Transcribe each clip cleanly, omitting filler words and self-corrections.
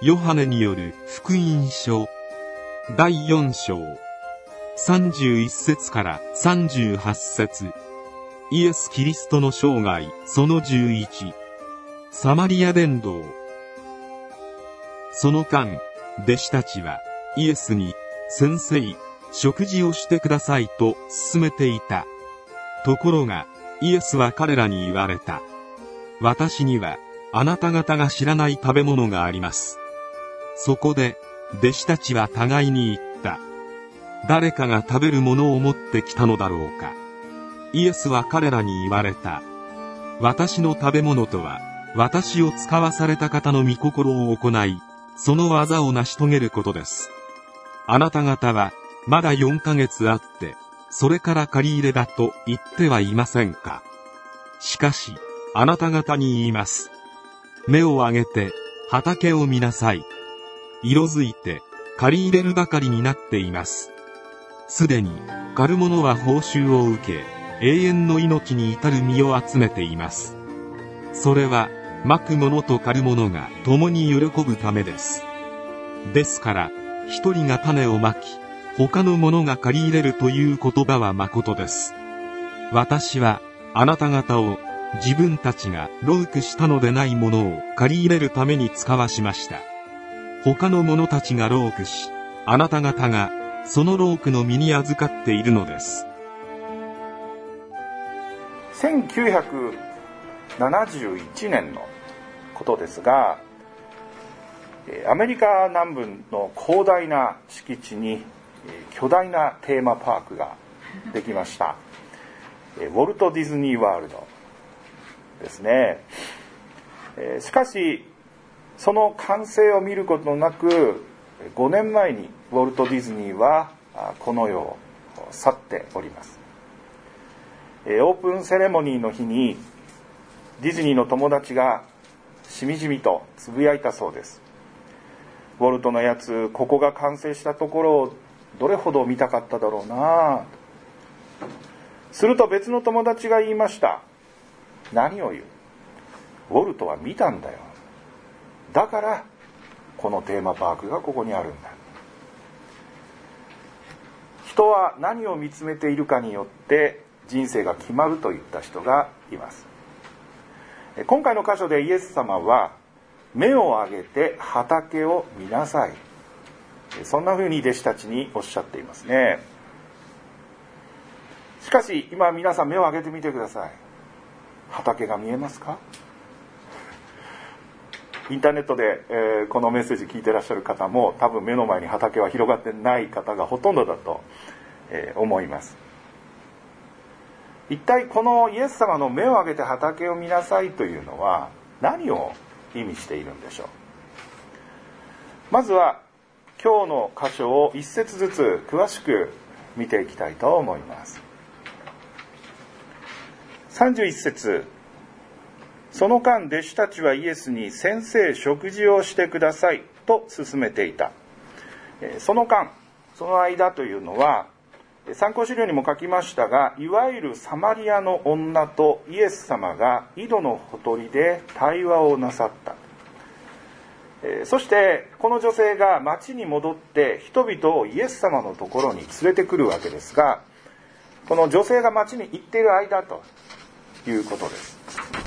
ヨハネによる福音書第4章31節から38節。イエス・キリストの生涯その11。サマリア伝道。その間、弟子たちはイエスに、先生、食事をしてくださいと勧めていた。ところが、イエスは彼らに言われた。私には、あなた方が知らない食べ物があります。そこで、弟子たちは互いに言った。誰かが食べるものを持ってきたのだろうか。イエスは彼らに言われた。私の食べ物とは、私を使わされた方の御心を行い、その技を成し遂げることです。あなた方は、まだ4ヶ月あって、それから借り入れだと言ってはいませんか。しかし、あなた方に言います。目を上げて、畑を見なさい。色づいて、借り入れるばかりになっています。すでに、狩る者は報酬を受け、永遠の命に至る実を集めています。それは、まく者と狩る者が共に喜ぶためです。ですから、一人が種をまき、他の者が借り入れるという言葉はまことです。私は、あなた方を、自分たちが労苦したのでないものを借り入れるために使わしました。他の者たちが労苦し、あなた方がその労苦の身に預かっているのです。 1971年のことですが、アメリカ南部の広大な敷地に巨大なテーマパークができました。ウォルト・ディズニー・ワールドですね。しかしその完成を見ることなく、5年前にウォルト・ディズニーはこの世を去っております。オープンセレモニーの日にディズニーの友達がしみじみとつぶやいたそうです。ウォルトのやつ、ここが完成したところをどれほど見たかっただろうな。すると別の友達が言いました。何を言う。ウォルトは見たんだよ。だからこのテーマパークがここにあるんだ。人は何を見つめているかによって人生が決まると言った人がいます。今回の箇所でイエス様は、目を上げて畑を見なさい、そんな風に弟子たちにおっしゃっていますね。しかし今皆さん目を上げてみてください。畑が見えますか？インターネットで、このメッセージ聞いてらっしゃる方も多分目の前に畑は広がってない方がほとんどだと、思います。一体このイエス様の目を上げて畑を見なさいというのは何を意味しているんでしょう。まずは今日の箇所を一節ずつ詳しく見ていきたいと思います。31節。その間弟子たちはイエスに、先生食事をしてくださいと勧めていた。その間、その間というのは参考資料にも書きましたが、いわゆるサマリアの女とイエス様が井戸のほとりで対話をなさった。そしてこの女性が町に戻って人々をイエス様のところに連れてくるわけですが、この女性が町に行っている間ということです。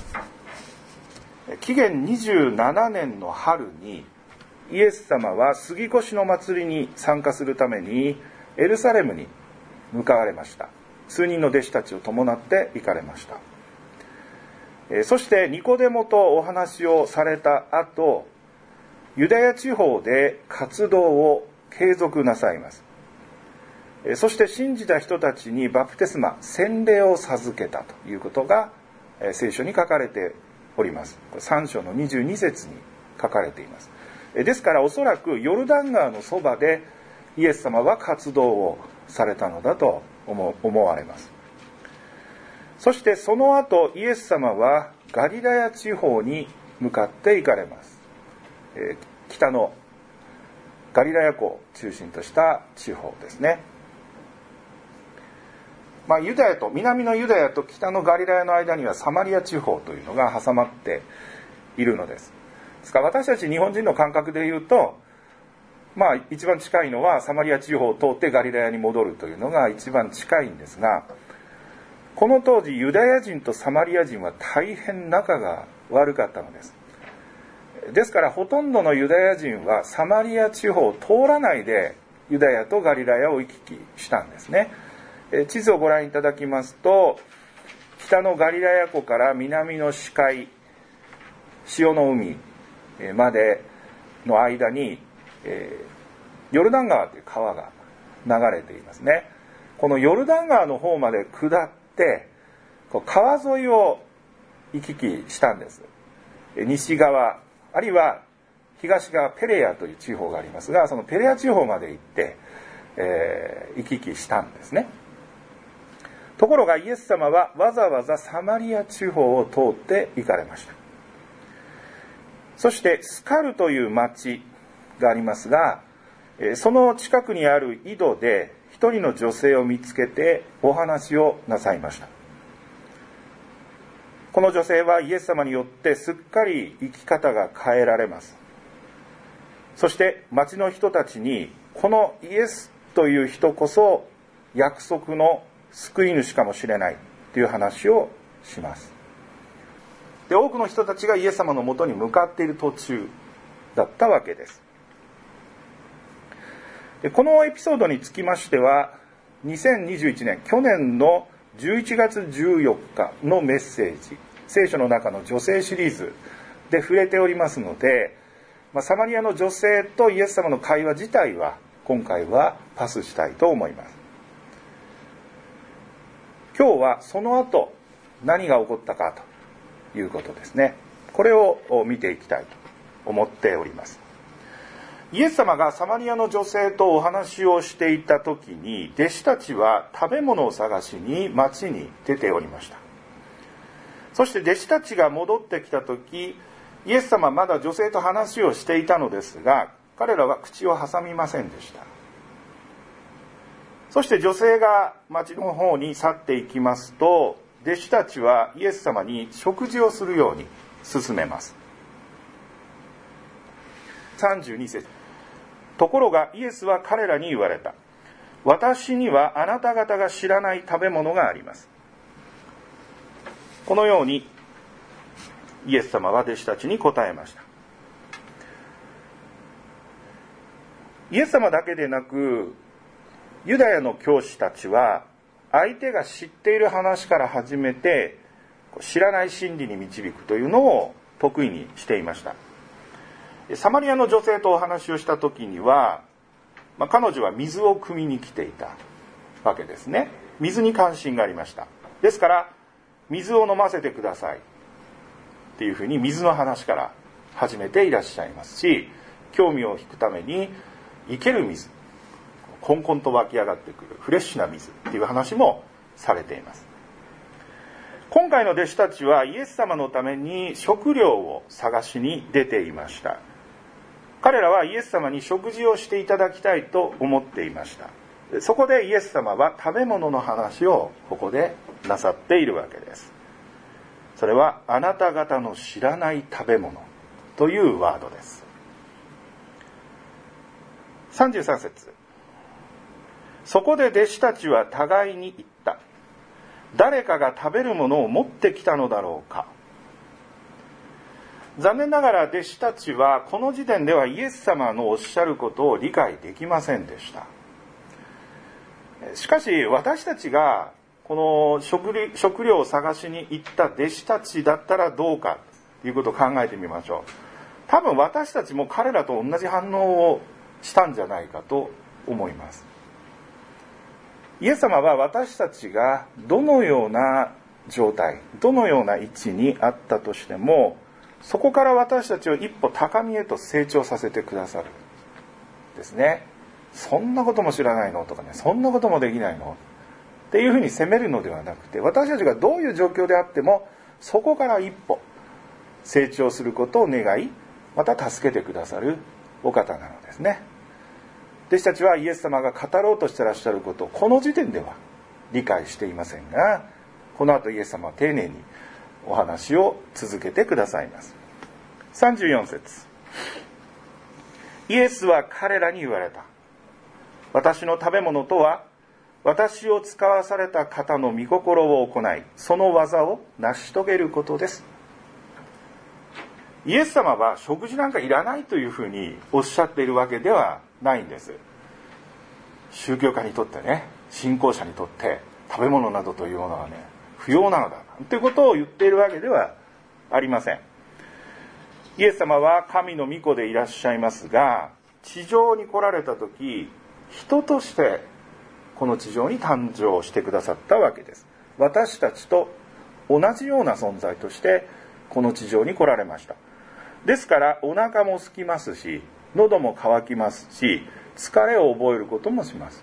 紀元27年の春にイエス様は杉越の祭りに参加するためにエルサレムに向かわれました。数人の弟子たちを伴って行かれました。そしてニコデモとお話をされた後、ユダヤ地方で活動を継続なさいます。そして信じた人たちにバプテスマ、洗礼を授けたということが聖書に書かれております。3章の22節に書かれています。ですからおそらくヨルダン川のそばでイエス様は活動をされたのだと思われます。そしてその後イエス様はガリラヤ地方に向かって行かれます。北のガリラヤ湖を中心とした地方ですね。ユダヤと南のユダヤと北のガリラヤの間にはサマリア地方というのが挟まっているのです。 ですから私たち日本人の感覚で言うと、一番近いのはサマリア地方を通ってガリラヤに戻るというのが一番近いんですが、この当時ユダヤ人とサマリア人は大変仲が悪かったのです。ですからほとんどのユダヤ人はサマリア地方を通らないでユダヤとガリラヤを行き来したんですね。地図をご覧いただきますと、北のガリラヤ湖から南の死海、潮の海までの間に、ヨルダン川という川が流れていますね。このヨルダン川の方まで下って川沿いを行き来したんです。西側あるいは東側ペレアという地方がありますが、そのペレア地方まで行って、行き来したんですね。ところがイエス様はわざわざサマリア地方を通って行かれました。そしてスカルという町がありますが、その近くにある井戸で一人の女性を見つけてお話をなさいました。この女性はイエス様によってすっかり生き方が変えられます。そして町の人たちに、このイエスという人こそ約束の救い主かもしれないという話をします。で、多くの人たちがイエス様のもとに向かっている途中だったわけです。で、このエピソードにつきましては、2021年去年の11月14日のメッセージ、聖書の中の女性シリーズで触れておりますので、サマリアの女性とイエス様の会話自体は今回はパスしたいと思います。今日はその後何が起こったかということですね。これを見ていきたいと思っております。イエス様がサマリアの女性とお話をしていた時に、弟子たちは食べ物を探しに町に出ておりました。そして弟子たちが戻ってきた時、イエス様はまだ女性と話をしていたのですが、彼らは口を挟みませんでした。そして女性が町の方に去っていきますと、弟子たちはイエス様に食事をするように勧めます。32節。ところがイエスは彼らに言われた。私にはあなた方が知らない食べ物があります。このようにイエス様は弟子たちに答えました。イエス様だけでなく、ユダヤの教師たちは相手が知っている話から始めて知らない真理に導くというのを得意にしていました。サマリアの女性とお話をした時には、彼女は水を汲みに来ていたわけですね。水に関心がありました。ですから水を飲ませてくださいっていうふうに水の話から始めていらっしゃいますし、興味を引くために生ける水、こんこんと湧き上がってくるフレッシュな水っていう話もされています。今回の弟子たちはイエス様のために食料を探しに出ていました。彼らはイエス様に食事をしていただきたいと思っていました。そこでイエス様は食べ物の話をここでなさっているわけです。それはあなた方の知らない食べ物というワードです。33節。そこで弟子たちは互いに言った。誰かが食べるものを持ってきたのだろうか。残念ながら弟子たちはこの時点ではイエス様のおっしゃることを理解できませんでした。しかし私たちがこの食料を探しに行った弟子たちだったらどうかということを考えてみましょう。多分私たちも彼らと同じ反応をしたんじゃないかと思います。イエス様は私たちがどのような状態、どのような位置にあったとしても、そこから私たちを一歩高みへと成長させてくださるですね。そんなことも知らないのとかね、そんなこともできないのっていうふうに責めるのではなくて、私たちがどういう状況であってもそこから一歩成長することを願い、また助けてくださるお方なのですね。弟子たちはイエス様が語ろうとしてらっしゃることをこの時点では理解していませんが、この後イエス様は丁寧にお話を続けてくださいます。 34節、イエスは彼らに言われた。私の食べ物とは、私を使わされた方の御心を行い、その技を成し遂げることです。イエス様は食事なんかいらないというふうにおっしゃっているわけではないんです。宗教家にとってね、信仰者にとって食べ物などというものはね、不要なのだということを言っているわけではありません。イエス様は神の御子でいらっしゃいますが、地上に来られた時、人としてこの地上に誕生してくださったわけです。私たちと同じような存在としてこの地上に来られました。ですからお腹も空きますし、喉も渇きますし、疲れを覚えることもします。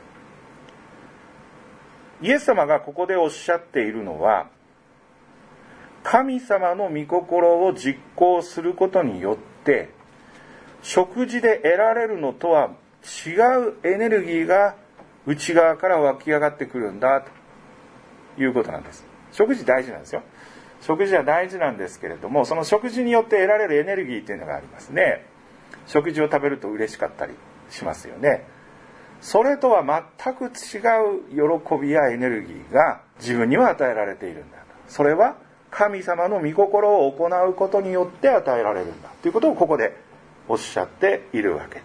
イエス様がここでおっしゃっているのは、神様の御心を実行することによって食事で得られるのとは違うエネルギーが内側から湧き上がってくるんだということなんです。食事大事なんですよ。食事は大事なんですけれども、その食事によって得られるエネルギーというのがありますね。食事を食べると嬉しかったりしますよね。それとは全く違う喜びやエネルギーが自分には与えられているんだ。それは神様の御心を行うことによって与えられるんだということをここでおっしゃっているわけです。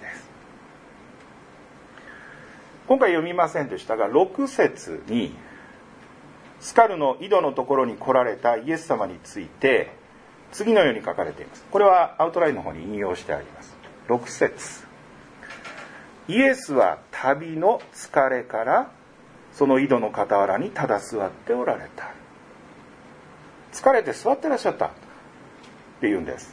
今回読みませんでしたが、6節にスカルの井戸のところに来られたイエス様について次のように書かれています。これはアウトラインの方に引用してあります。6節、イエスは旅の疲れからその井戸の傍らにただ座っておられた。疲れて座ってらっしゃったって言うんです。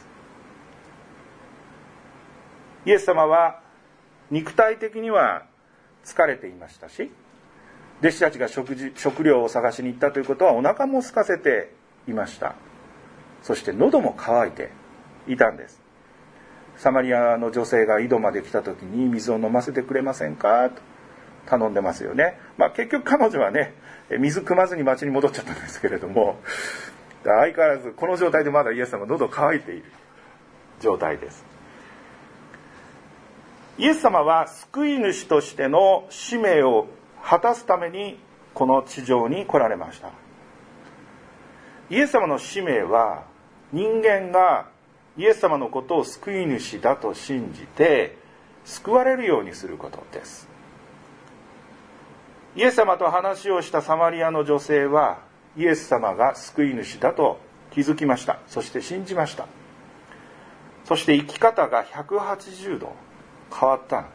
イエス様は肉体的には疲れていましたし、弟子たちが食料を探しに行ったということはお腹も空かせていました。そして喉も渇いていたんです。サマリアの女性が井戸まで来た時に水を飲ませてくれませんかと頼んでますよね。結局彼女はね、水汲まずに町に戻っちゃったんですけれども、相変わらずこの状態でまだイエス様は喉渇いている状態です。イエス様は救い主としての使命を果たすためにこの地上に来られました。イエス様の使命は人間がイエス様のことを救い主だと信じて救われるようにすることです。イエス様と話をしたサマリアの女性はイエス様が救い主だと気づきました。そして信じました。そして生き方が180度変わったのです。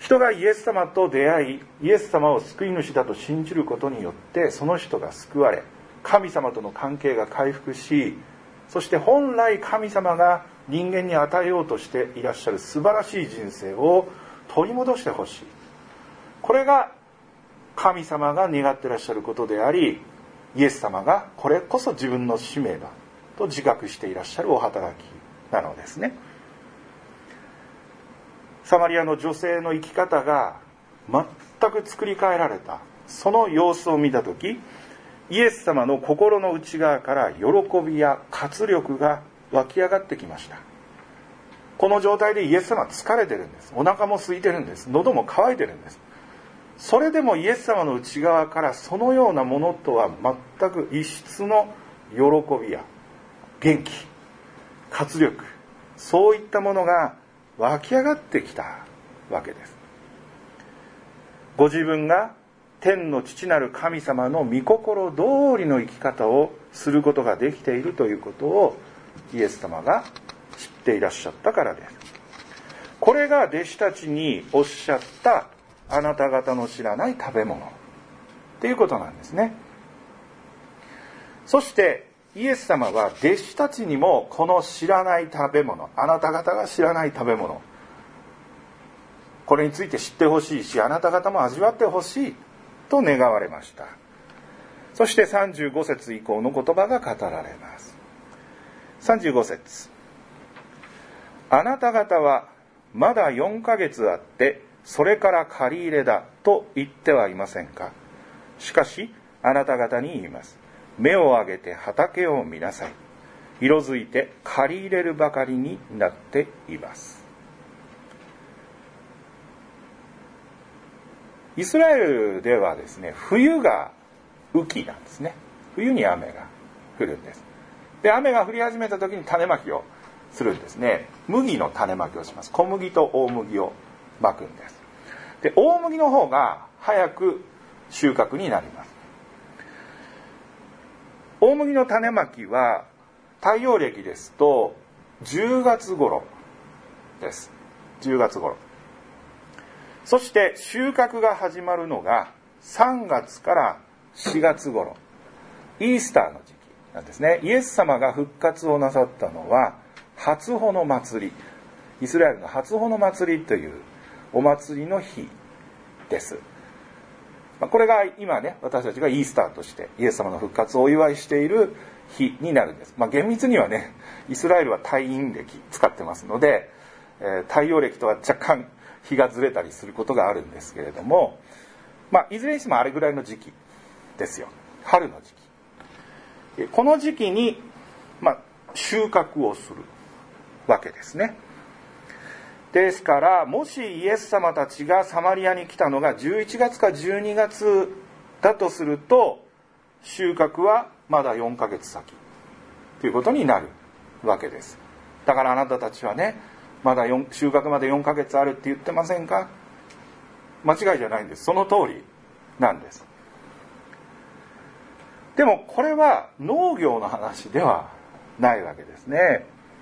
人がイエス様と出会い、イエス様を救い主だと信じることによってその人が救われ、神様との関係が回復し、そして本来神様が人間に与えようとしていらっしゃる素晴らしい人生を取り戻してほしい。これが神様が願っていらっしゃることであり、イエス様がこれこそ自分の使命だと自覚していらっしゃるお働きなのですね。サマリアの女性の生き方が全く作り変えられた、その様子を見たとき、イエス様の心の内側から喜びや活力が湧き上がってきました。この状態でイエス様は疲れてるんです。お腹も空いてるんです。喉も渇いてるんです。それでもイエス様の内側からそのようなものとは全く異質の喜びや元気、活力、そういったものが湧き上がってきたわけです。ご自分が天の父なる神様の御心通りの生き方をすることができているということをイエス様が知っていらっしゃったからです。これが弟子たちにおっしゃったあなた方の知らない食べ物っていうことなんですね。そしてイエス様は弟子たちにもこの知らない食べ物、あなた方が知らない食べ物、これについて知ってほしいし、あなた方も味わってほしいと願われました。そして35節以降の言葉が語られます。35節、あなた方はまだ4ヶ月あってそれから借り入れだと言ってはいませんか。しかしあなた方に言います。目を上げて畑を見なさい。 色づいて刈り入れるばかりになっています。イスラエルではですね、冬が雨季なんですね。冬に雨が降るんです。で、雨が降り始めた時に種まきをするんですね。麦の種まきをします。小麦と大麦をまくんです。で、大麦の方が早く収穫になります。大麦の種まきは太陽暦ですと10月頃です。10月頃。そして収穫が始まるのが3月から4月頃。イースターの時期なんですね。イエス様が復活をなさったのは初穂の祭り。イスラエルの初穂の祭りというお祭りの日です。これが今ね、私たちがイースターとしてイエス様の復活をお祝いしている日になるんです。厳密にはね、イスラエルは太陰暦使ってますので、太陽暦とは若干日がずれたりすることがあるんですけれども、いずれにしてもあれぐらいの時期ですよ。春の時期。この時期に、収穫をするわけですね。ですから、もしイエス様たちがサマリアに来たのが11月か12月だとすると、収穫はまだ4ヶ月先ということになるわけです。だからあなたたちはね、まだ収穫まで4ヶ月あるって言ってませんか？間違いじゃないんです。その通りなんです。でもこれは農業の話ではないわけですね。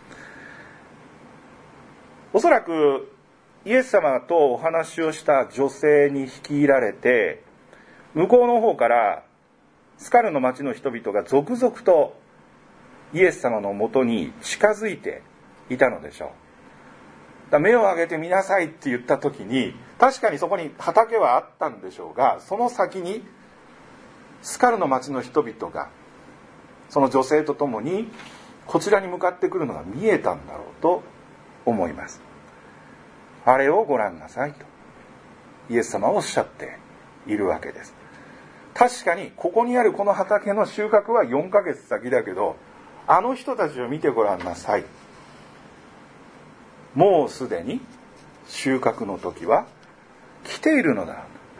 おそらくイエス様とお話をした女性に率いられて、向こうの方からスカルの町の人々が続々とイエス様のもとに近づいていたのでしょう。目を上げて見なさいって言った時に、確かにそこに畑はあったんでしょうが、その先にスカルの町の人々がその女性と共にこちらに向かってくるのが見えたんだろうと思います。あれをご覧なさいとイエス様はおっしゃっているわけです。確かにここにあるこの畑の収穫は4ヶ月先だけど、あの人たちを見てごらんなさい。もうすでに収穫の時は来ているのだ。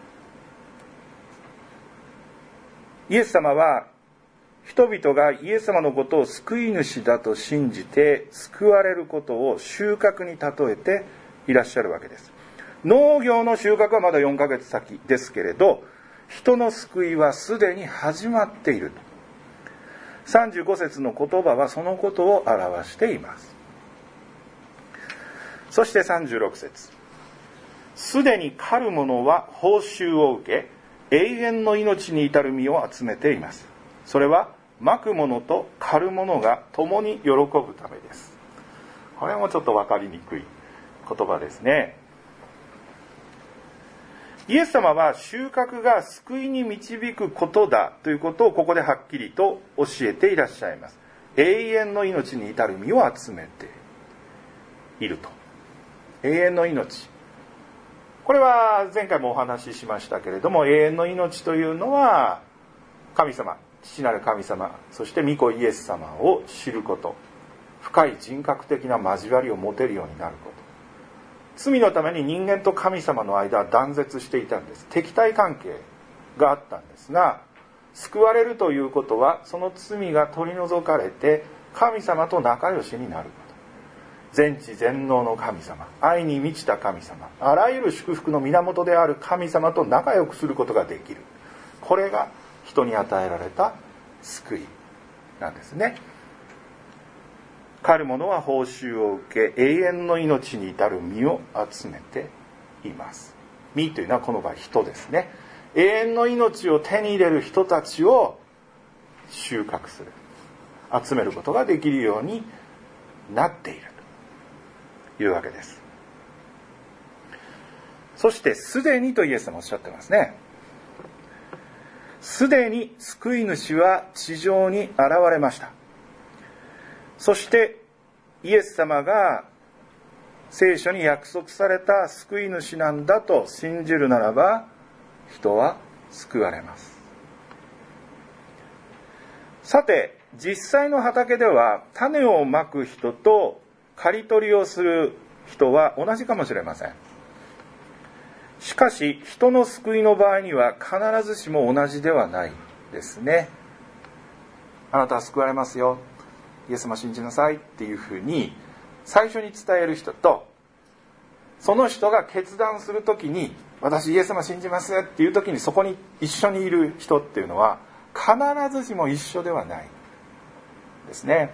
イエス様は人々がイエス様のことを救い主だと信じて救われることを収穫に例えていらっしゃるわけです。農業の収穫はまだ4ヶ月先ですけれど、人の救いはすでに始まっている。35節の言葉はそのことを表しています。そして36節。すでに狩る者は報酬を受け、永遠の命に至る実を集めています。それはまく者と狩る者が共に喜ぶためです。これもちょっと分かりにくい言葉ですね。イエス様は収穫が救いに導くことだということをここではっきりと教えていらっしゃいます。永遠の命に至る実を集めていると。永遠の命。これは前回もお話ししましたけれども、永遠の命というのは神様、父なる神様、そして御子イエス様を知ること、深い人格的な交わりを持てるようになること。罪のために人間と神様の間は断絶していたんです。敵対関係があったんですが、救われるということはその罪が取り除かれて神様と仲良しになること。全知全能の神様、愛に満ちた神様、あらゆる祝福の源である神様と仲良くすることができる。これが人に与えられた救いなんですね。狩る者は報酬を受け、永遠の命に至る実を集めています。実というのはこの場合人ですね。永遠の命を手に入れる人たちを収穫する、集めることができるようになっているというわけです。そしてすでにとイエス様おっしゃってますね。すでに救い主は地上に現れました。そしてイエス様が聖書に約束された救い主なんだと信じるならば、人は救われます。さて、 実際の畑では種をまく人と刈り取りをする人は同じかもしれません。しかし人の救いの場合には必ずしも同じではないですね。あなたは救われますよ、イエス様信じなさいっていうふうに最初に伝える人と、その人が決断するときに私イエス様信じますっていうときにそこに一緒にいる人っていうのは必ずしも一緒ではないですね。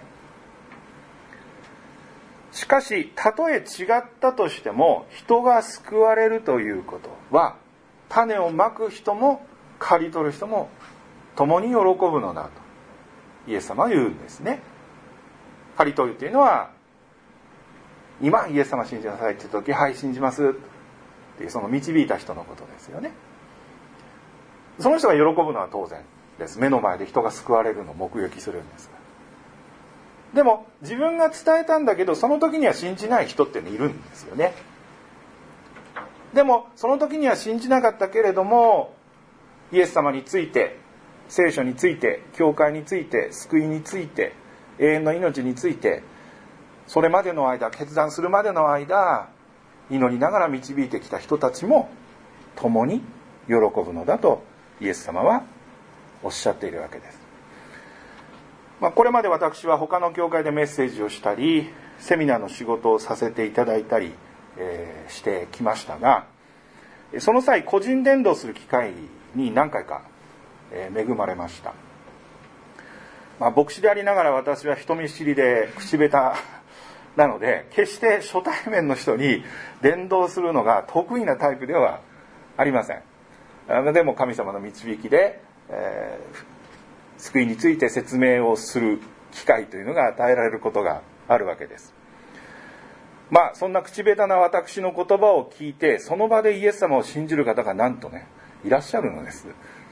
しかしたとえ違ったとしても人が救われるということは種をまく人も刈り取る人も共に喜ぶのだとイエス様は言うんですね。刈り取るというのは今イエス様信じなさいって言った時、はい信じますっていうその導いた人のことですよね。その人が喜ぶのは当然です。目の前で人が救われるのを目撃するんですが、でも自分が伝えたんだけどその時には信じない人っているんですよね。でもその時には信じなかったけれどもイエス様について、聖書について、教会について、救いについて、永遠の命について、それまでの間、決断するまでの間祈りながら導いてきた人たちも共に喜ぶのだとイエス様はおっしゃっているわけです。これまで私は他の教会でメッセージをしたりセミナーの仕事をさせていただいたり、してきましたが、その際個人伝道する機会に何回か、恵まれました。牧師でありながら私は人見知りで口下手なので決して初対面の人に伝道するのが得意なタイプではありません。でも神様の導きで、救いについて説明をする機会というのが与えられることがあるわけです。そんな口下手な私の言葉を聞いてその場でイエス様を信じる方がなんとねいらっしゃるのです。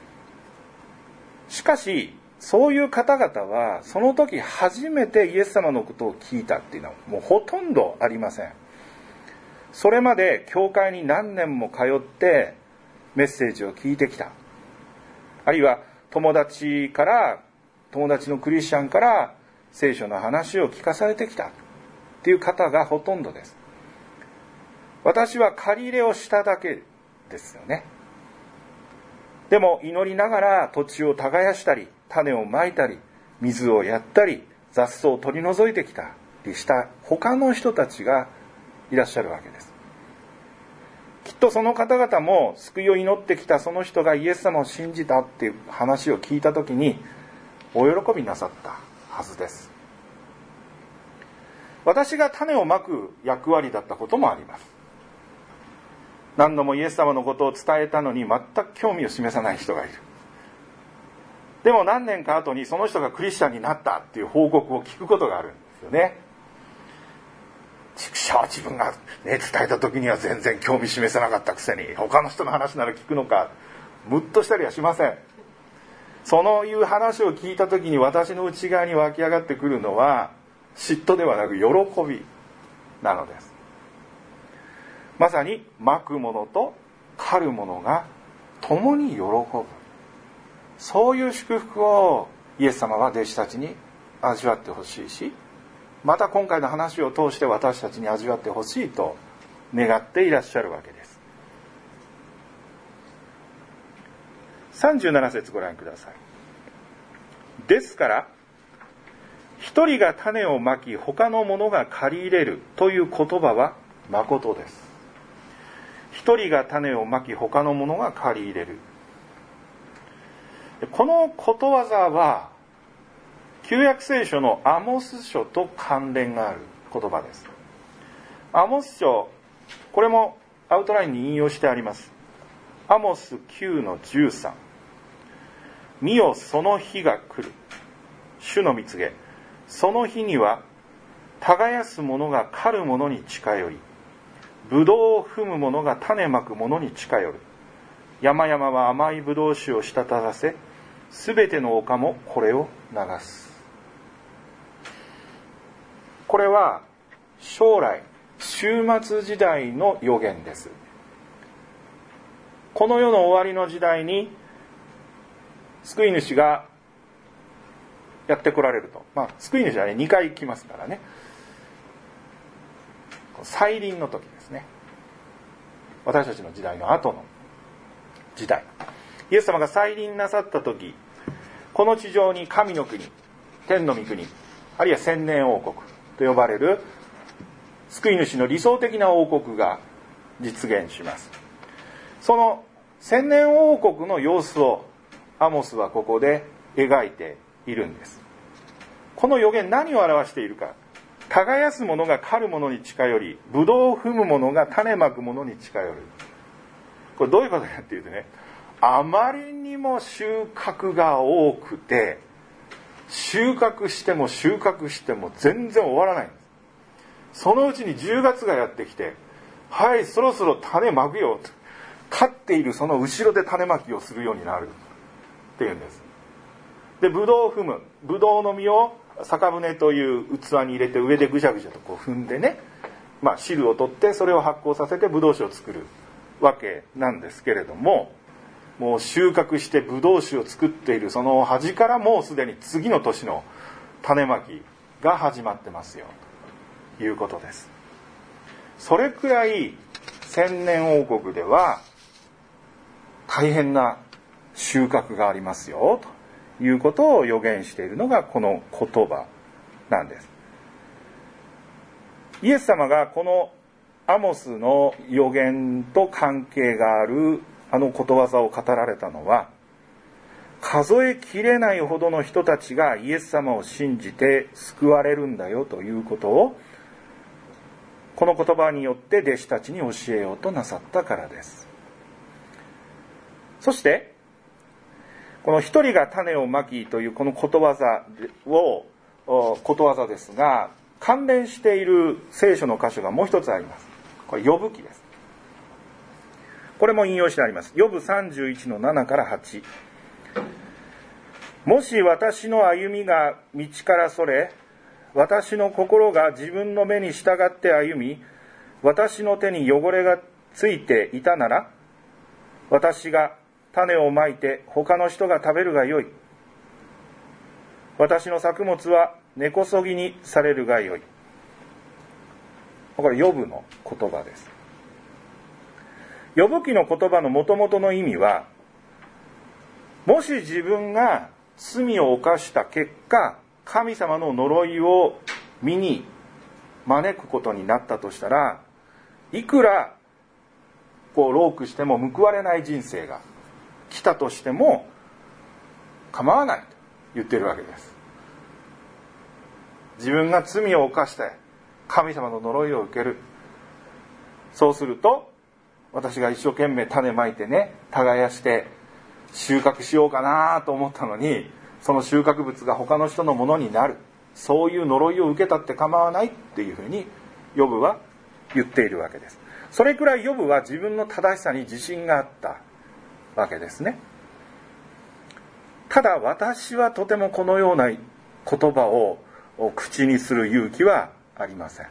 しかしそういう方々はその時初めてイエス様のことを聞いたっていうのはもうほとんどありません。それまで教会に何年も通ってメッセージを聞いてきた、あるいは友達のクリスチャンから聖書の話を聞かされてきたっていう方がほとんどです。私は借り入れをしただけですよね。でも祈りながら土地を耕したり種をまいたり水をやったり雑草を取り除いてきたりした他の人たちがいらっしゃるわけです。きっとその方々も救いを祈ってきたその人がイエス様を信じたっていう話を聞いたときにお喜びなさったはずです。私が種をまく役割だったこともあります。何度もイエス様のことを伝えたのに全く興味を示さない人がいる。でも何年か後にその人がクリスチャンになったっていう報告を聞くことがあるんですよね。自分が、伝えた時には全然興味示さなかったくせに他の人の話なら聞くのか、ムッとしたりはしません。そういう話を聞いた時に私の内側に湧き上がってくるのは嫉妬ではなく喜びなのです。まさにまく者と刈る者が共に喜ぶ、そういう祝福をイエス様は弟子たちに味わってほしいし、また今回の話を通して私たちに味わってほしいと願っていらっしゃるわけです。37節ご覧ください。ですから一人が種をまき他の者が刈り入れるという言葉はまことです。一人が種をまき他の者が刈り入れる、このことわざは旧約聖書のアモス書と関連がある言葉です。アモス書、これもアウトラインに引用してあります。アモス 9-13、 見よその日が来る、主の蜜げ、その日には耕す者が刈る者に近寄り、ブドウを踏む者が種まく者に近寄る。山々は甘いブドウ酒を滴らせ、すべての丘もこれを流す。これは将来終末時代の予言です。この世の終わりの時代に救い主がやってこられると、救い主はね2回来ますからね、再臨の時ですね。私たちの時代の後の時代、イエス様が再臨なさった時、この地上に神の国、天の御国、あるいは千年王国と呼ばれる救い主の理想的な王国が実現します。その千年王国の様子をアモスはここで描いているんです。この予言、何を表しているか。耕す者が刈る者に近寄り、ブドウを踏む者が種まく者に近寄る。これどういうことかっていうとね、あまりにも収穫が多くて、収穫しても収穫しても全然終わらないんです。そのうちに10月がやってきて、はい、そろそろ種まくよと、刈っているその後ろで種まきをするようになるっていうんです。で、ブドウを踏む、ブドウの実を酒舟という器に入れて上でぐちゃぐちゃとこう踏んでね、汁を取ってそれを発酵させてブドウ酒を作るわけなんですけれども、もう収穫してブドウ酒を作っているその端からもうすでに次の年の種まきが始まってますよということです。それくらい千年王国では大変な収穫がありますよということを予言しているのがこの言葉なんです。イエス様がこのアモスの予言と関係があるあのことわざを語られたのは、数えきれないほどの人たちがイエス様を信じて救われるんだよということを、この言葉によって弟子たちに教えようとなさったからです。そしてこの一人が種をまきというこのことわざですが、関連している聖書の箇所がもう一つあります。これヨブ記です。これも引用してあります。ヨブ31の7から8。もし私の歩みが道からそれ、私の心が自分の目に従って歩み、私の手に汚れがついていたなら、私が種をまいて他の人が食べるがよい。私の作物は根こそぎにされるがよい。これヨブの言葉です。ヨブ記の言葉の元々の意味は、もし自分が罪を犯した結果、神様の呪いを身に招くことになったとしたら、いくら労苦しても報われない人生が来たとしても構わないと言っているわけです。自分が罪を犯して神様の呪いを受ける。そうすると、私が一生懸命種まいてね、耕して収穫しようかなと思ったのに、その収穫物が他の人のものになる。そういう呪いを受けたって構わないっていうふうにヨブは言っているわけです。それくらいヨブは自分の正しさに自信があったわけですね。ただ私はとてもこのような言葉を口にする勇気はありません。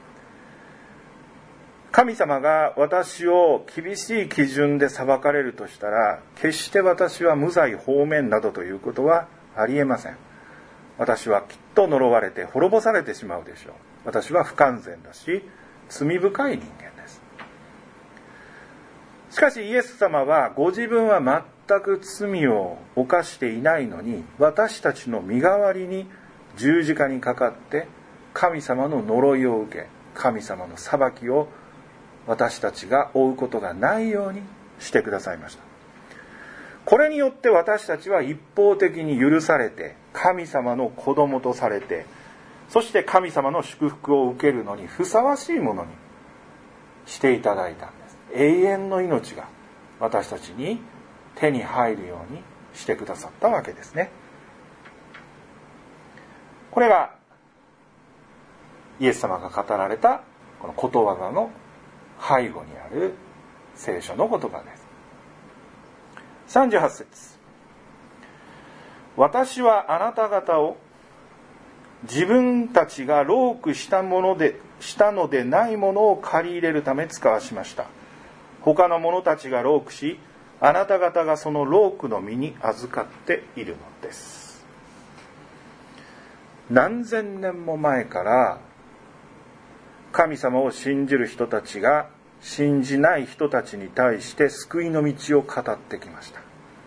神様が私を厳しい基準で裁かれるとしたら、決して私は無罪放免などということはありえません。私はきっと呪われて滅ぼされてしまうでしょう。私は不完全だし罪深い人間です。しかしイエス様はご自分は全く罪を犯していないのに、私たちの身代わりに十字架にかかって神様の呪いを受け、神様の裁きを私たちが負うことがないようにしてくださいました。これによって私たちは一方的に許されて、神様の子供とされて、そして神様の祝福を受けるのにふさわしいものにしていただいたんです。永遠の命が私たちに手に入るようにしてくださったわけですね。これがイエス様が語られたこのことわざの背後にある聖書の言葉です。38節。私はあなた方を自分たちが労苦したのでないものを借り入れるため使わしました。他の者たちが労苦し、あなた方がその労苦の身に預かっているのです。 何千年も前から神様を信じる人たちが信じない人たちに対して救いの道を語ってきました。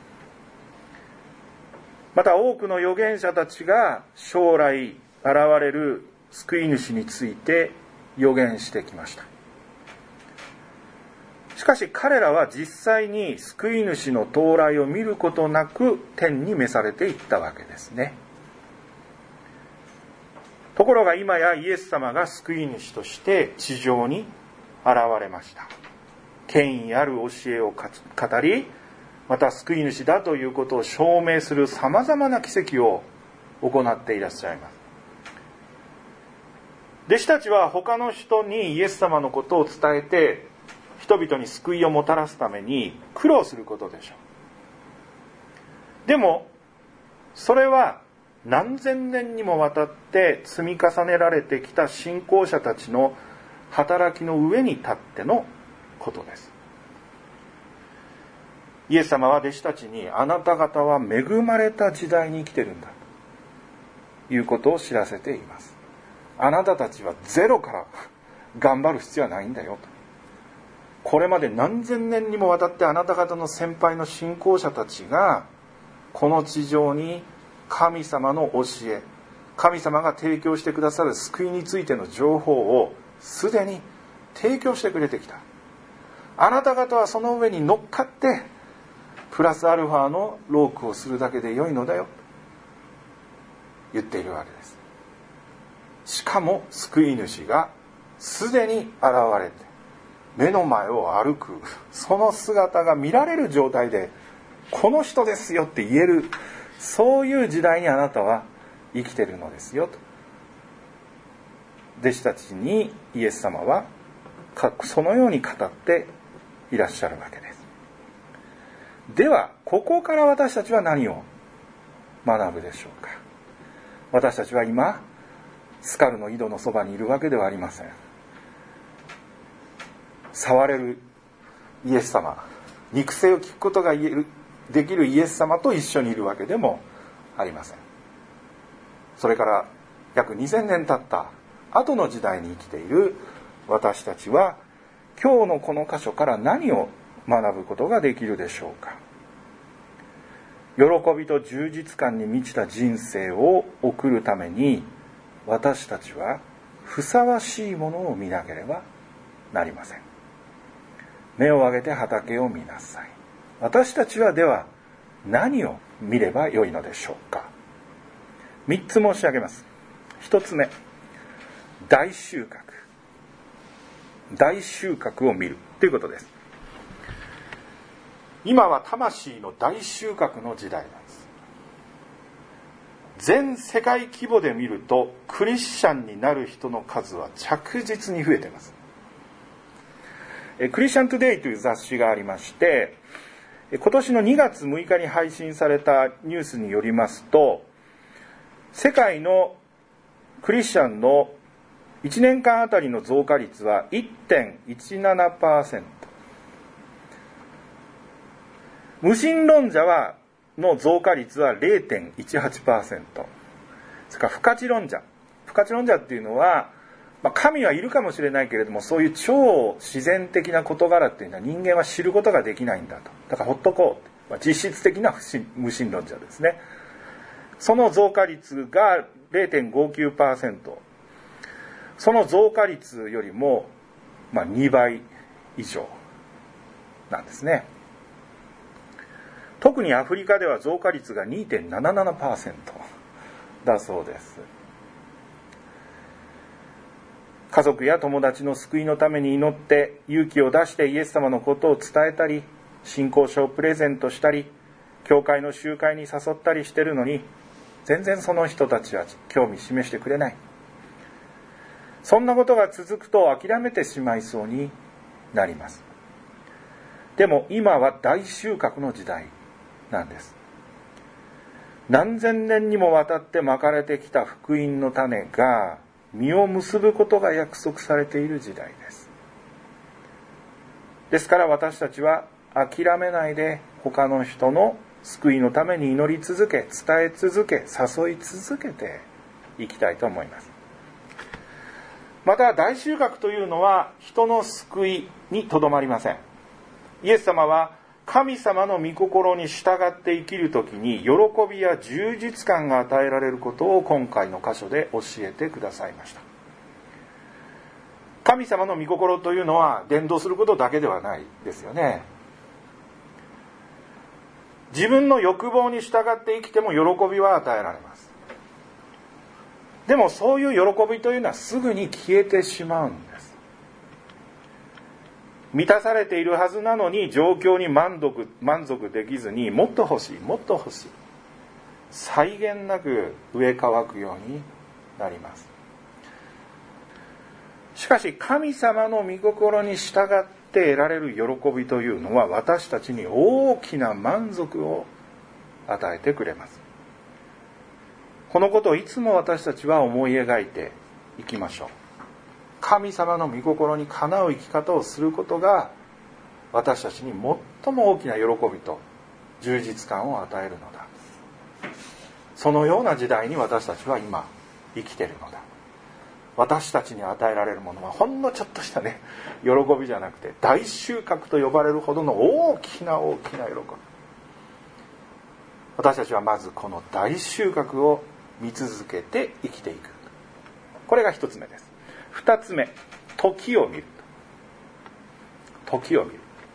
また多くの預言者たちが将来現れる救い主について預言してきました。しかし彼らは実際に救い主の到来を見ることなく天に召されていったわけですね。ところが今やイエス様が救い主として地上に現れました。権威ある教えを語り、また救い主だということを証明するさまざまな奇跡を行っていらっしゃいます。弟子たちは他の人にイエス様のことを伝えて人々に救いをもたらすために苦労することでしょう。でもそれは何千年にもわたって積み重ねられてきた信仰者たちの働きの上に立ってのことです。イエス様は弟子たちに、あなた方は恵まれた時代に生きてるんだということを知らせています。あなたたちはゼロから頑張る必要はないんだよと。これまで何千年にもわたってあなた方の先輩の信仰者たちがこの地上に神様の教え、神様が提供してくださる救いについての情報をすでに提供してくれてきた。あなた方はその上に乗っかってプラスアルファの労苦をするだけで良いのだよと言っているわけです。しかも救い主がすでに現れて目の前を歩く、その姿が見られる状態でこの人ですよって言える、そういう時代にあなたは生きているのですよと弟子たちにイエス様はそのように語っていらっしゃるわけです。ではここから私たちは何を学ぶでしょうか。私たちは今スカルの井戸のそばにいるわけではありません。触れるイエス様、肉声を聞くことができるイエス様と一緒にいるわけでもありません。それから約2000年経った後の時代に生きている私たちは今日のこの箇所から何を学ぶことができるでしょうか。喜びと充実感に満ちた人生を送るために私たちはふさわしいものを見なければなりません。目を上げて畑を見なさい。私たちはでは何を見ればよいのでしょうか。3つ申し上げます。1つ目、大収穫。大収穫を見るということです。今は魂の大収穫の時代なんです。全世界規模で見るとクリスチャンになる人の数は着実に増えています。クリスチャントゥデイという雑誌がありまして、今年の2月6日に配信されたニュースによりますと、世界のクリスチャンの1年間あたりの増加率は 1.17%。 無神論者の増加率は 0.18%。 それから不可知論者っていうのは、神はいるかもしれないけれども、そういう超自然的な事柄っていうのは人間は知ることができないんだと。だからほっとこう。実質的な無神論者ですね。その増加率が 0.59%。その増加率よりも2倍以上なんですね。特にアフリカでは増加率が 2.77% だそうです。家族や友達の救いのために祈って勇気を出してイエス様のことを伝えたり、信仰書をプレゼントしたり、教会の集会に誘ったりしてるのに、全然その人たちは興味示してくれない。そんなことが続くと諦めてしまいそうになります。でも今は大収穫の時代なんです。何千年にもわたってまかれてきた福音の種が実を結ぶことが約束されている時代です。ですから私たちは諦めないで他の人の救いのために祈り続け、伝え続け、誘い続けていきたいと思います。また大収穫というのは人の救いにとどまりません。イエス様は神様の御心に従って生きるときに喜びや充実感が与えられることを今回の箇所で教えてくださいました。神様の御心というのは伝道することだけではないですよね。自分の欲望に従って生きても喜びは与えられます。でもそういう喜びというのはすぐに消えてしまうんです。満たされているはずなのに状況に満足できずにもっと欲しいもっと欲しい、際限なく植え乾くようになります。しかし神様の御心に従って得られる喜びというのは私たちに大きな満足を与えてくれます。このことをいつも私たちは思い描いていきましょう。神様の御心にかなう生き方をすることが私たちに最も大きな喜びと充実感を与えるのだ。そのような時代に私たちは今生きているのだ。私たちに与えられるものはほんのちょっとしたね、喜びじゃなくて大収穫と呼ばれるほどの大きな大きな喜び。私たちはまずこの大収穫を見続けて生きていく。これが一つ目です。二つ目、時を見る。時を見る。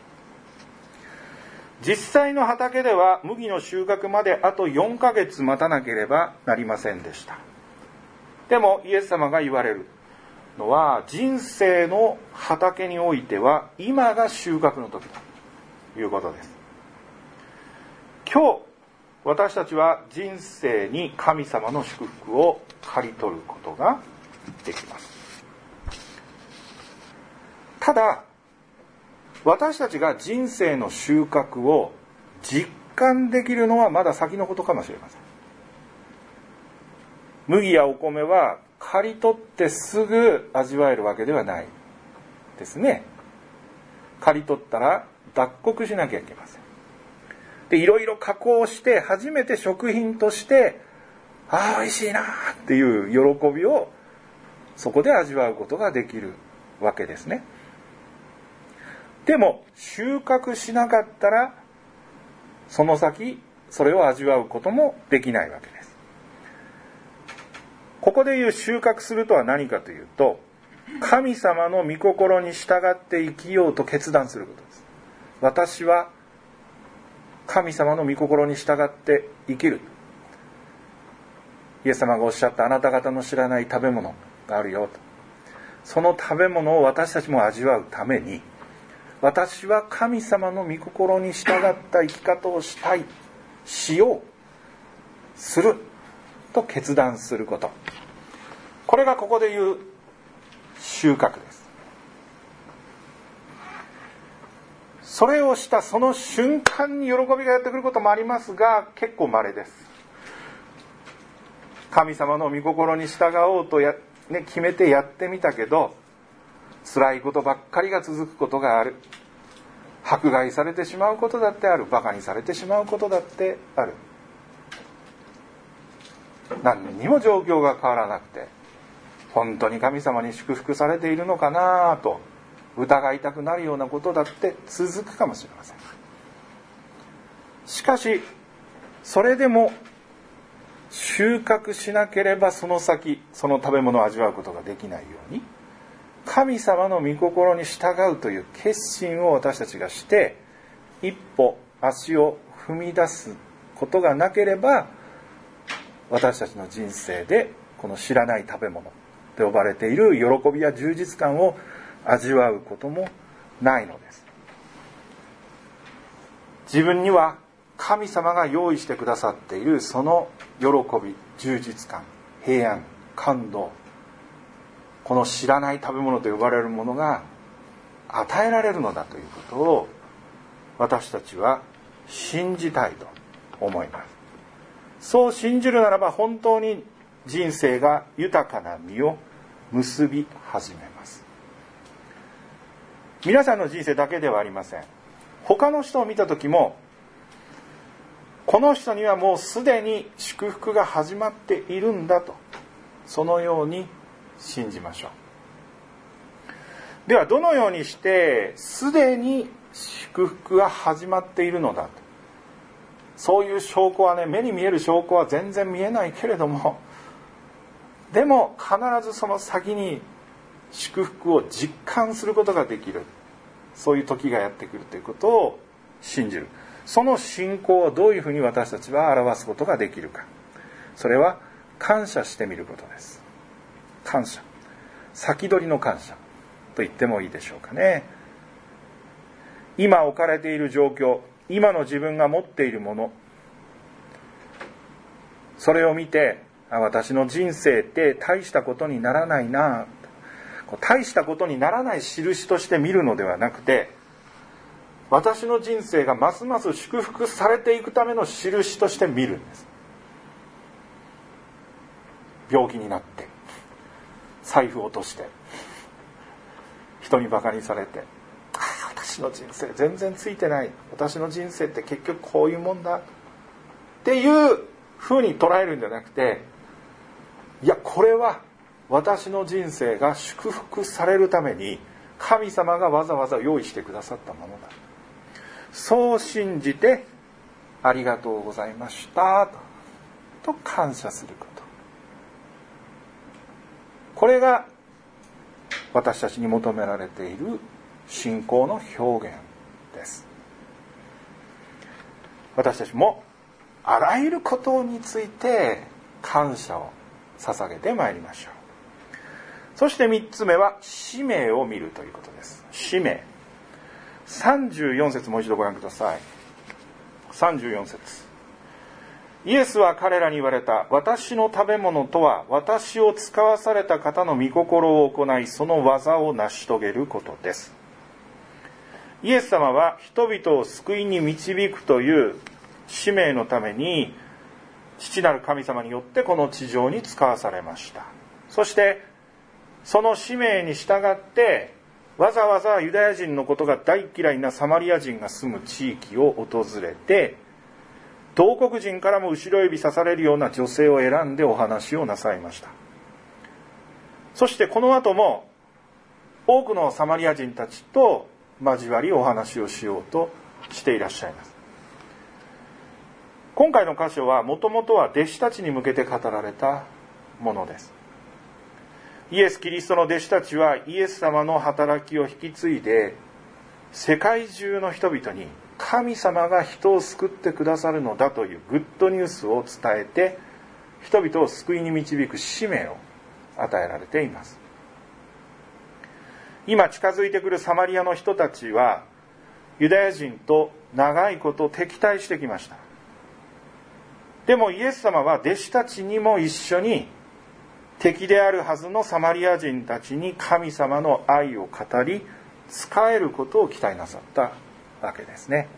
実際の畑では麦の収穫まであと4ヶ月待たなければなりませんでした。でもイエス様が言われるのは、人生の畑においては今が収穫の時だということです。今日私たちは人生に神様の祝福を刈り取ることができます。ただ私たちが人生の収穫を実感できるのはまだ先のことかもしれません。麦やお米は刈り取ってすぐ味わえるわけではないですね。刈り取ったら脱穀しなきゃいけません。で、いろいろ加工して初めて食品として美味しいなっていう喜びをそこで味わうことができるわけですね。でも収穫しなかったらその先それを味わうこともできないわけです。ここで言う収穫するとは何かというと、神様の御心に従って生きようと決断することです。私は神様の御心に従って生きる。イエス様がおっしゃったあなた方の知らない食べ物があるよと。その食べ物を私たちも味わうために、私は神様の御心に従った生き方をしたい、しよう、すると決断すること。これがここで言う収穫です。それをしたその瞬間に喜びがやってくることもありますが、結構稀です。神様の御心に従おうと決めてやってみたけど、辛いことばっかりが続くことがある。迫害されてしまうことだってある。バカにされてしまうことだってある。何にも状況が変わらなくて、本当に神様に祝福されているのかなと疑いたくなるようなことだって続くかもしれません。しかしそれでも収穫しなければその先その食べ物を味わうことができないように、神様の御心に従うという決心を私たちがして一歩足を踏み出すことがなければ、私たちの人生でこの知らない食べ物と呼ばれている喜びや充実感を味わうこともないのです。自分には神様が用意してくださっているその喜び、充実感、平安、感動、この知らない食べ物と呼ばれるものが与えられるのだということを私たちは信じたいと思います。そう信じるならば本当に人生が豊かな実を結び始めます。皆さんの人生だけではありません。他の人を見た時も、この人にはもうすでに祝福が始まっているんだとそのように信じましょう。ではどのようにしてすでに祝福が始まっているのだと、そういう証拠はね、目に見える証拠は全然見えないけれども、でも必ずその先に祝福を実感することができる、そういう時がやってくるということを信じる。その信仰をどういうふうに私たちは表すことができるか、それは感謝してみることです。感謝、先取りの感謝と言ってもいいでしょうかね。今置かれている状況、今の自分が持っているもの、それを見て、私の人生って大したことにならないな、大したことにならない印として見るのではなくて、私の人生がますます祝福されていくための印として見るんです。病気になって、財布を落として、人にバカにされて、私の人生全然ついてない、私の人生って結局こういうもんだっていうふうに捉えるんじゃなくて、いや、これは私の人生が祝福されるために神様がわざわざ用意してくださったものだ、そう信じてありがとうございましたと感謝すること、これが私たちに求められている信仰の表現です。私たちもあらゆることについて感謝を捧げてまいりましょう。そして3つ目は使命を見るということです。使命、34節もう一度ご覧ください。34節、イエスは彼らに言われた。私の食べ物とは、私を使わされた方の御心を行い、その技を成し遂げることです。イエス様は人々を救いに導くという使命のために、父なる神様によってこの地上に使わされました。そしてその使命に従って、わざわざユダヤ人のことが大嫌いなサマリア人が住む地域を訪れて、同国人からも後ろ指さされるような女性を選んでお話をなさいました。そしてこの後も多くのサマリア人たちと交わりお話をしようとしていらっしゃいます。今回の箇所はもともとは弟子たちに向けて語られたものです。イエス・キリストの弟子たちはイエス様の働きを引き継いで、世界中の人々に神様が人を救ってくださるのだというグッドニュースを伝えて、人々を救いに導く使命を与えられています。今近づいてくるサマリアの人たちはユダヤ人と長いこと敵対してきました。でもイエス様は弟子たちにも一緒に敵であるはずのサマリア人たちに神様の愛を語り仕えることを期待なさったわけですね。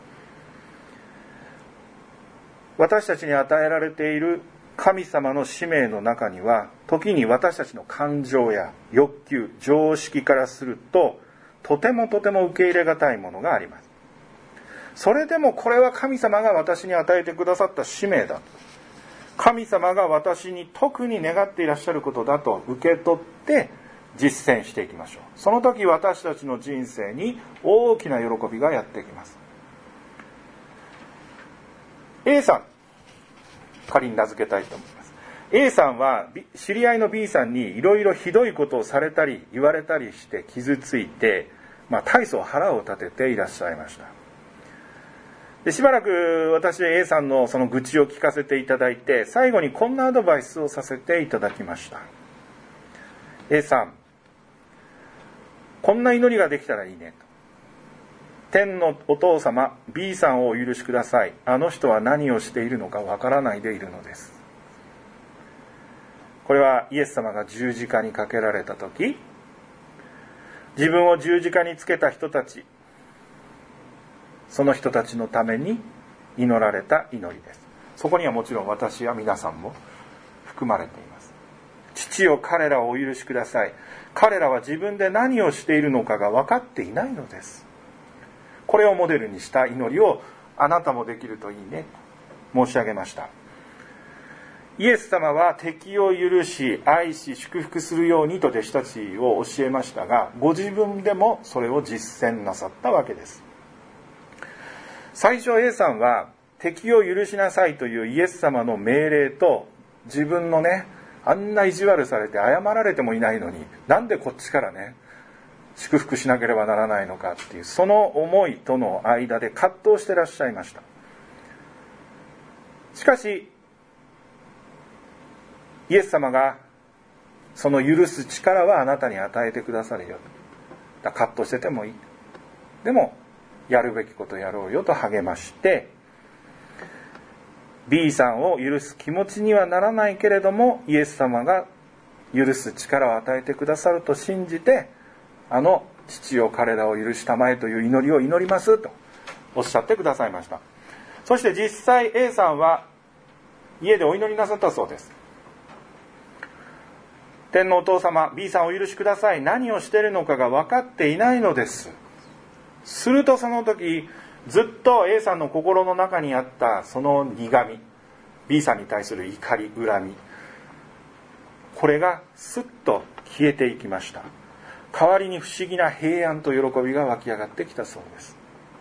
私たちに与えられている神様の使命の中には、時に私たちの感情や欲求、常識からするととても受け入れがたいものがあります。それでもこれは神様が私に与えてくださった使命だ、神様が私に特に願っていらっしゃることだと受け取って実践していきましょう。その時私たちの人生に大きな喜びがやってきます。 A さん、仮に名付けたいと思います。 A さんは知り合いの B さんにいろいろひどいことをされたり言われたりして傷ついて、大層腹を立てていらっしゃいました。でしばらく私は A さんのその愚痴を聞かせていただいて、最後にこんなアドバイスをさせていただきました。 A さん、こんな祈りができたらいいねと。天のお父様、 B さんをお許しください。あの人は何をしているのかわからないでいるのです。これはイエス様が十字架にかけられた時、自分を十字架につけた人たち、その人たちのために祈られた祈りです。そこにはもちろん私や皆さんも含まれています。父よ、彼らをお許しください。彼らは自分で何をしているのかが分かっていないのです。これをモデルにした祈りをあなたもできるといいねと申し上げました。 イエス様は敵を許し愛し祝福するようにと弟子たちを教えましたが、ご自分でもそれを実践なさったわけです。最初 A さんは敵を許しなさいというイエス様の命令と、自分のね、あんな意地悪されて謝られてもいないのに、なんでこっちからね祝福しなければならないのかっていう、その思いとの間で葛藤してらっしゃいました。しかしイエス様がその許す力はあなたに与えてくださるよ。だから葛藤しててもいい。でもやるべきことやろうよと励まして、B さんを許す気持ちにはならないけれども、イエス様が許す力を与えてくださると信じて、父よ彼らを許したまえという祈りを祈りますとおっしゃってくださいました。そして実際 A さんは家でお祈りなさったそうです。天のお父様、 B さんをお許しください。何をしているのかが分かっていないのです。するとその時、ずっと A さんの心の中にあったその苦み、 B さんに対する怒り、恨み、これがスッと消えていきました。代わりに不思議な平安と喜びが湧き上がってきたそうです。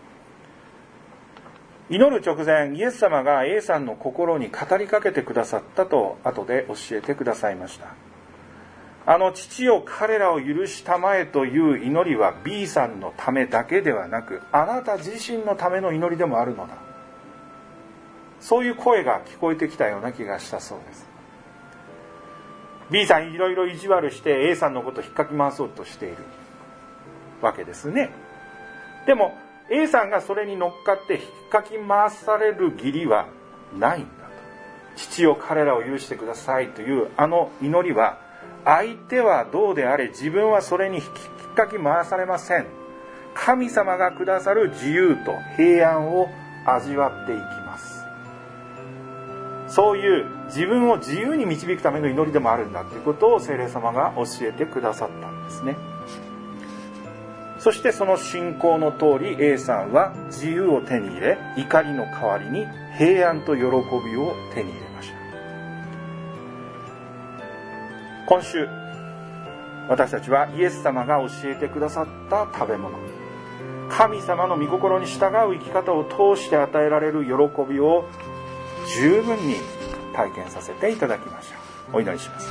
祈る直前、イエス様が A さんの心に語りかけてくださったと後で教えてくださいました。父よ彼らを許したまえという祈りは B さんのためだけではなく、あなた自身のための祈りでもあるのだ。そういう声が聞こえてきたような気がしたそうです。 B さんいろいろ意地悪して A さんのことを引っかき回そうとしているわけですね。でも A さんがそれに乗っかって引っかき回される義理はないんだと。父よ彼らを許してくださいという祈りは、相手はどうであれ自分はそれに引っかき回されません。神様がくださる自由と平安を味わっていきます。そういう自分を自由に導くための祈りでもあるんだということを聖霊様が教えてくださったんですね。そしてその信仰の通り A さんは自由を手に入れ、怒りの代わりに平安と喜びを手に入れました。今週私たちはイエス様が教えてくださった食べ物、神様の御心に従う生き方を通して与えられる喜びを十分に体験させていただきましょう。お祈りします。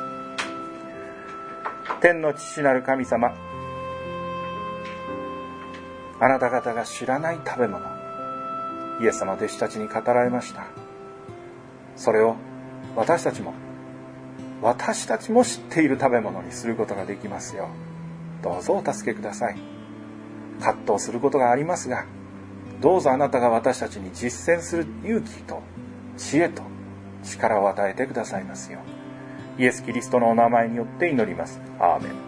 天の父なる神様、あなた方が知らない食べ物、イエス様の弟子たちに語られました。それを私たちも知っている食べ物にすることができますようどうぞお助けください。葛藤することがありますが、どうぞあなたが私たちに実践する勇気と知恵と力を与えてくださいますよう、イエス・キリストのお名前によって祈ります。アーメン。